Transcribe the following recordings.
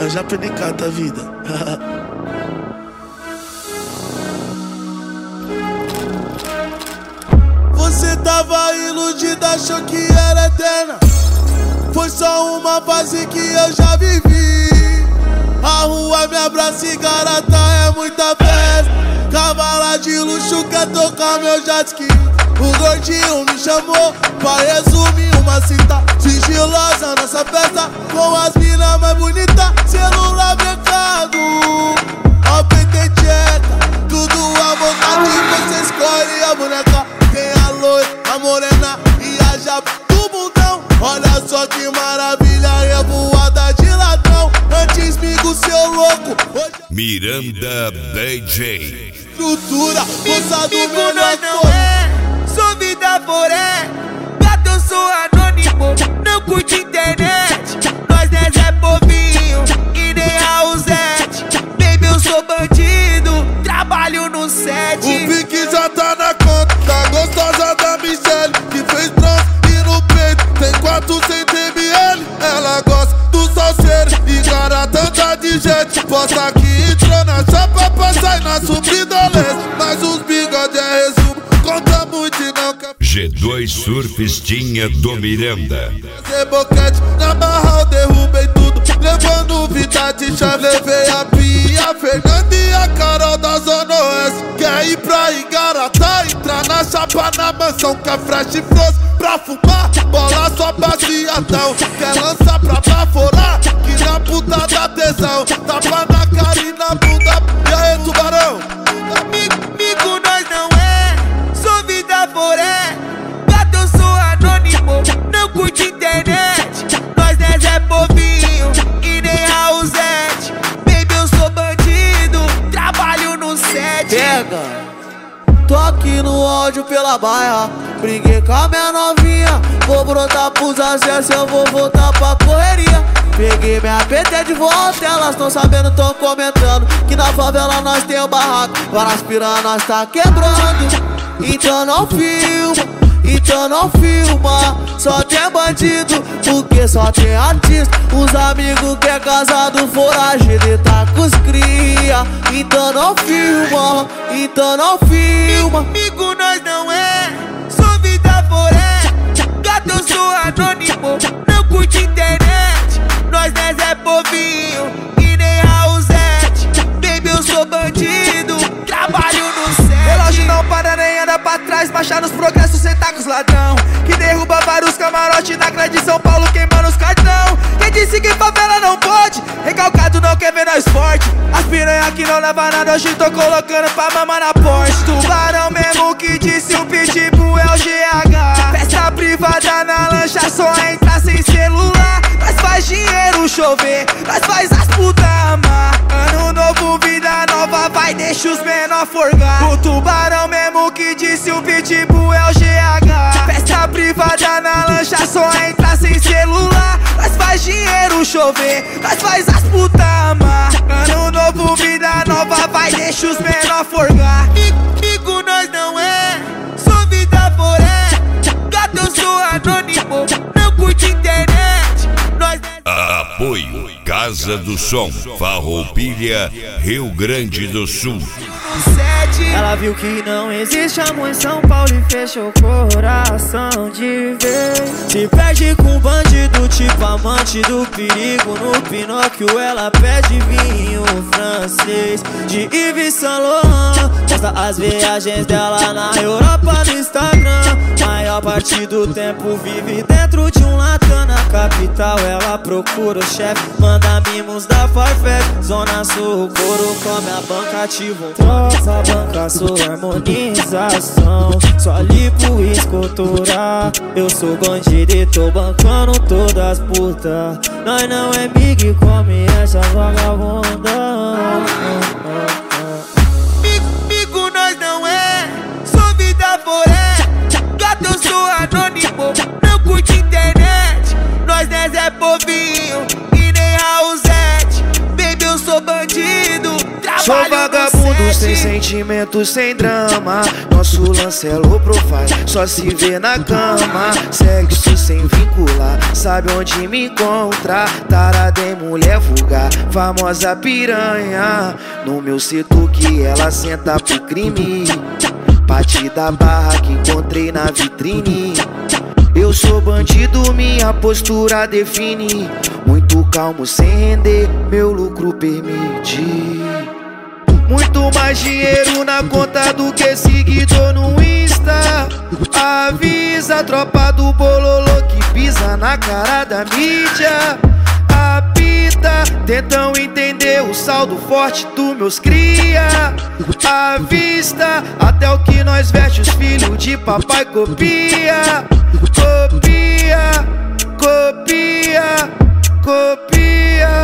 já penicata a vida. Você tava iludida, achou que era eterna. Foi só uma fase que eu já vivi. A rua me abraça e garota é muita festa. Cavala de luxo quer tocar meu jet ski. O gordinho me chamou pra resumir uma cita sigilosa nessa festa, com as minas mais bonitas. Celular mercado, ó peito e tcheca, tudo à vontade, você escolhe a boneca. Tem a loira, a morena e a japa do bundão. Olha só que maravilha, revoada de ladrão. Antes migo seu louco, hoje Miranda DJ. Estrutura, moça do Migo nós não é, sou vida poré. Gato eu sou anônimo, não curte internet. Nós é povinho e nem Raulzete. Baby eu sou bandido, trabalho no set. O pique já tá na conta, tá gostosa da Michelle, que fez bronze e no peito tem 400 ml. Ela gosta do salseiro e garota anda de jet. Posta que entrou na chapa pra sair na subidolência. Mas os bigode é resumo, conta muito e não quer. G2 Surfistinha do Miranda. Fazer boquete, na barra eu derrubei tudo, levando vida de chave. Levei a Pia, a Fernanda e a Carol da Zona Oeste. Quer ir pra Igarata, entrar na chapa na mansão, que é fresh e froze pra fumar, bola só baseadão. Quer lançar pra baforar, que na puta da tesão. Tapa na cara e na bunda, e aí tubarão? Migo nós não é, sou vida poré. Gato eu sou anônimo, não curte internet. Nós é povinho e nem Raulzete. Baby eu sou bandido, trabalho no set. Pega! Tô aqui no áudio pela baia, briguei com a minha novinha. Vou brotar pros acessos, eu vou voltar pra correria. Peguei minha PT de volta, elas tão sabendo, tão comentando que na favela nós tem o barraco, várias piranhas nós tá quebrando. Então não filma, então não filma. Só tem bandido, porque só tem artista. Os amigos que é casado, foragido e tá com os cria. Então não filma, então não filma. Migo nós não é, sou vida poré. Gato eu sou anônimo, não curte internet. Nós é povinho e nem Raulzete. Baby eu sou bandido, trabalho no set. Relógio não para nem anda pra trás, marcha nos progressos, cê tá com os ladrão. Que derruba vários camarotes na grande São Paulo, queimando os cartão. Quem disse que favela não pode? Recalcado não quer ver nós forte. As piranha que não leva nada, hoje tô colocando pra mamar na Porsche. Tubarão mesmo que disse o pitbull é o GH. Festa privada na lancha, só entra sem celular. Nós faz dinheiro chover, nós faz as putas amar. Ano novo, vida nova, vai deixa os menor forgar. O tubarão mesmo que disse o pitbull é o GH. Festa privada na lancha, só entra sem celular. Nós faz dinheiro chover, nós faz as putas amar. Ano novo, vida nova, vai deixa os menor forgar. Migo nós não é, sou vida poré. Gato eu sou anônimo, não curte internet. Nós Apoio Casa do Som, Farroupilha, Rio Grande do Sul. Ela viu que não existe amor em São Paulo e fechou o coração de vez. Se perde com bandido, tipo amante do perigo. No Pinóquio ela pede vinho francês de Yves Saint Laurent. Posta as viagens dela na Europa no Instagram. Maior parte do tempo vive dentro de um latão. Na capital ela procura o chefe, manda mimos da Farfetch. Zona Sul, o couro come a banca, ativa um troço, a banca sua harmonização. Só lipo e escultura. Eu sou bandido e tô bancando todas as putas. Nós não é mig, come essa vagabunda. Migo nós não é, sou vida poré. Gato eu sou anônimo, não curte internet. Nós é povinho e nem Raulzete. Baby eu sou bandido, Sou trabalho vagabundo, Somos sem sentimento, sem drama. Nosso lance é low profile, só se vê na cama. Sexo sem vincular, sabe onde me encontrar. Tarada em mulher vulgar, famosa piranha. No meu setor que ela senta pro crime. Pati da barra que encontrei na vitrine. Eu sou bandido, minha postura define. Muito calmo sem render, meu lucro permite. Muito mais dinheiro na conta do que seguidor no Insta. Avisa a tropa do bololô que pisa na cara da mídia. Apita, tentam entender o saldo forte dos meus cria. À vista, até o que nós veste os filhos de papai copia. Copia, copia, copia.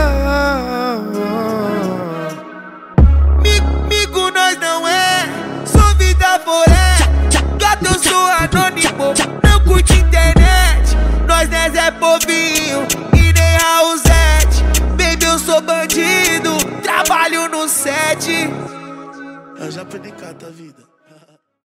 Migo nós não é, sou vida foré. Gato eu sou anônimo, não curte internet. Nós não é povinho e nem Raulzete. Baby eu sou bandido, trabalho no set. Eu já aprendi cada vida.